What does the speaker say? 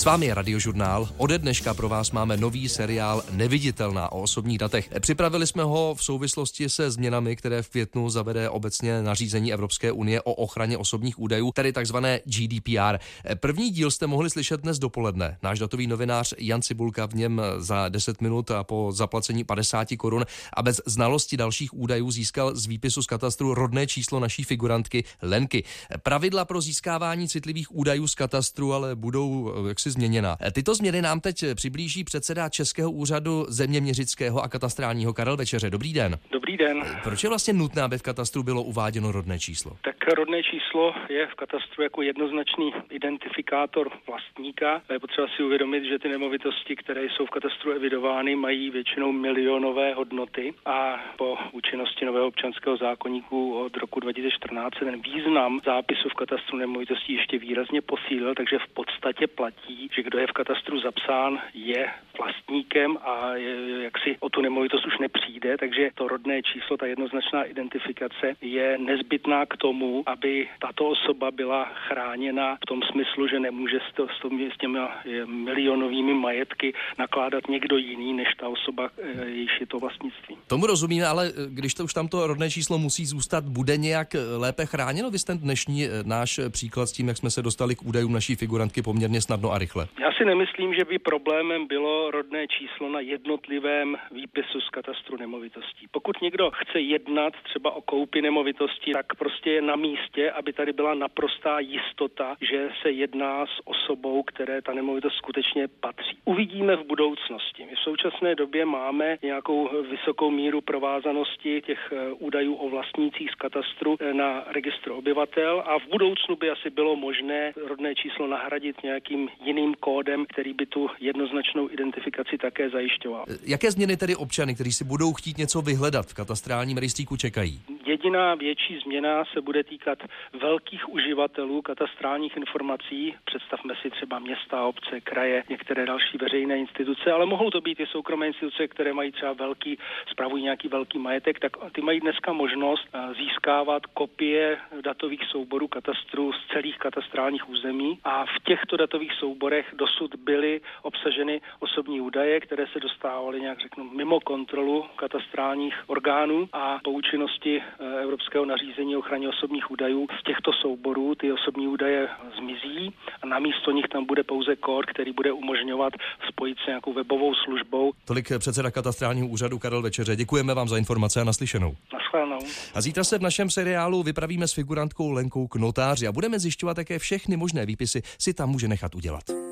S vámi je Radiožurnál. Ode dneška pro vás máme nový seriál Neviditelná o osobních datech. Připravili jsme ho v souvislosti se změnami, které v květnu zavede obecně nařízení Evropské unie o ochraně osobních údajů, tedy takzvané GDPR. První díl jste mohli slyšet dnes dopoledne. Náš datový novinář Jan Cibulka v něm za 10 minut a po zaplacení 50 korun a bez znalosti dalších údajů získal z výpisu z katastru rodné číslo naší figurantky Lenky. Pravidla pro získávání citlivých údajů z katastru ale budou jaksi změněna. Tyto změny nám teď přiblíží předseda Českého úřadu zeměměřického a katastrálního Karel Večeře. Dobrý den. Dobrý den. Proč je vlastně nutné, aby v katastru bylo uváděno rodné číslo? Tak rodné číslo je v katastru jako jednoznačný identifikátor vlastníka. Je potřeba si uvědomit, že ty nemovitosti, které jsou v katastru evidovány, mají většinou milionové hodnoty a po účinnosti nového občanského zákoníku od roku 2014 ten význam zápisu v katastru nemovitostí ještě výrazně posílil, takže v podstatě platí, že kdo je v katastru zapsán, je vlastníkem a jaksi o tu nemovitost už nepřijde, takže to rodné číslo, ta jednoznačná identifikace je nezbytná k tomu, aby tato osoba byla chráněna v tom smyslu, že nemůže s těmi milionovými majetky nakládat někdo jiný, než ta osoba, jejíž je to vlastnictví. Tomu rozumíme, ale když to už tam to rodné číslo musí zůstat, bude nějak lépe chráněno? Vy ten dnešní náš příklad s tím, jak jsme se dostali k údajům naší figurantky poměrně snadno a rychle. Já si nemyslím, že by problémem bylo rodné číslo na jednotlivém výpisu z katastru nemovitostí. Pokud někdo chce jednat třeba o koupi nemovitosti, tak prostě je na místě, aby tady byla naprostá jistota, že se jedná s osobou, které ta nemovitost skutečně patří. Uvidíme v budoucnosti. My v současné době máme nějakou vysokou míru provázanosti těch údajů o vlastnících z katastru na registr obyvatel a v budoucnu by asi bylo možné rodné číslo nahradit nějakým jiným kódem, který by tu jednoznačnou identifikaci také zajišťoval. Jaké změny tedy občany, kteří si budou chtít něco vyhledat v katastrálním rejstříku, čekají? Jediná větší změna se bude týkat velkých uživatelů katastrálních informací. Představme si třeba města, obce, kraje, některé další veřejné instituce, ale mohou to být i soukromé instituce, které mají třeba spravují nějaký velký majetek, tak ty mají dneska možnost získávat kopie datových souborů katastru z celých katastrálních území a v těchto datových souborech dosud byly obsaženy osobní údaje, které se dostávaly nějak mimo kontrolu katastrálních orgánů a po účinnosti Evropského nařízení o ochraně osobních údajů z těchto souborů ty osobní údaje zmizí a namísto nich tam bude pouze kód, který bude umožňovat spojit se nějakou webovou službou. Tolik předseda katastrálního úřadu Karel Večeře. Děkujeme vám za informace a naslyšenou. Naschledanou. A zítra se v našem seriálu vypravíme s figurantkou Lenkou k notáři a budeme zjišťovat, jaké všechny možné výpisy si tam může nechat udělat.